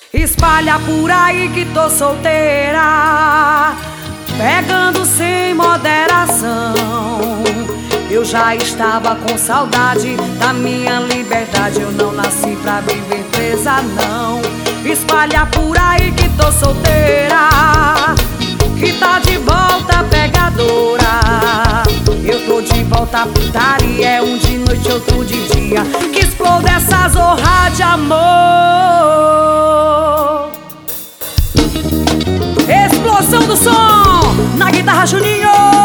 Espalha por aí que tô solteira, pegando sem moderação. Eu já estava com saudade da minha liberdade. Eu não nasci pra viver presa, não. Espalha por aí que tô solteira, que tá de volta pegadora. Eu tô de volta putaria, é um de noite, outro de dia. Que exploda essa zorra de amor. Explosão do som na guitarra, Juninho.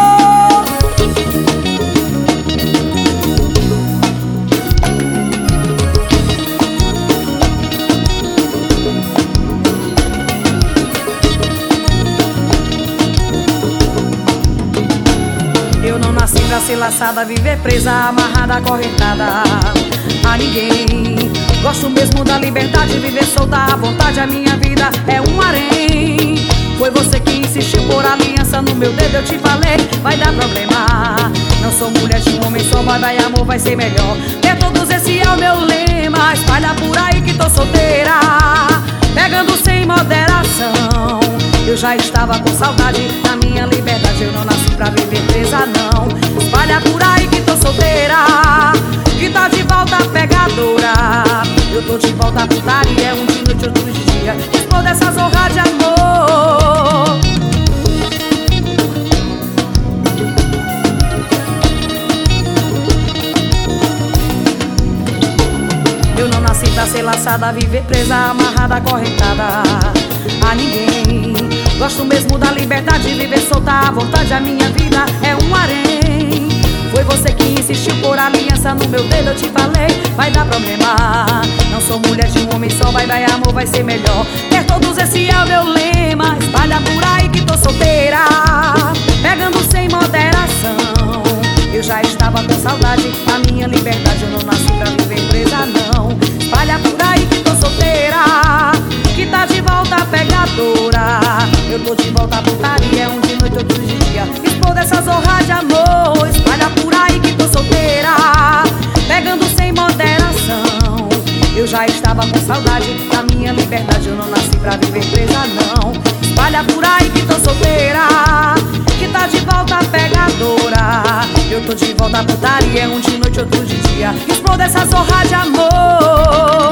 Eu não nasci pra ser laçada, viver presa, amarrada, acorrentada a ninguém. Gosto mesmo da liberdade, viver solta à vontade. A minha vida é um harém. Foi você que insistiu por aliança no meu dedo. Eu te falei, vai dar problema. Não sou mulher de um homem só, vai amor, vai ser melhor. Ter todos, esse é o meu lema. Espalha por aí que tô solteira, pegando sem moderação. Eu já estava com saudade da minha liberdade. Eu não nasci pra viver presa, não. Espalha por aí que tô solteira, que tá de volta pegadora. Eu tô de volta putaria, é um de noite, outro de dia. Exploda essa zorra de amor. Eu não nasci pra ser laçada, viver presa, amarrada, acorrentada a ninguém. Gosto mesmo da liberdade, viver solta à vontade. A minha vida é um harém. Foi você que insistiu por aliança no meu dedo. Eu te falei, vai dar problema. Não sou mulher de um homem só, vai amor, vai ser melhor. Ter todos, esse é o meu lema. Espalha por aí que tô solteira, pegando sem moderação. Eu já estava com saudade da minha liberdade. Eu não nasci pra viver presa, não. Espalha por aí que tô solteira, que tá de volta pegadora. Eu tô de volta putaria, é um de noite, outro de dia. Exploda essa zorra de amor. Espalha por aí que tô solteira, pegando sem moderação. Eu já estava com saudade da minha liberdade. Eu não nasci pra viver presa, não. Espalha por aí que tô solteira, que tá de volta pegadora. Eu tô de volta putaria, é um de noite, outro de dia. Exploda essa zorra de amor.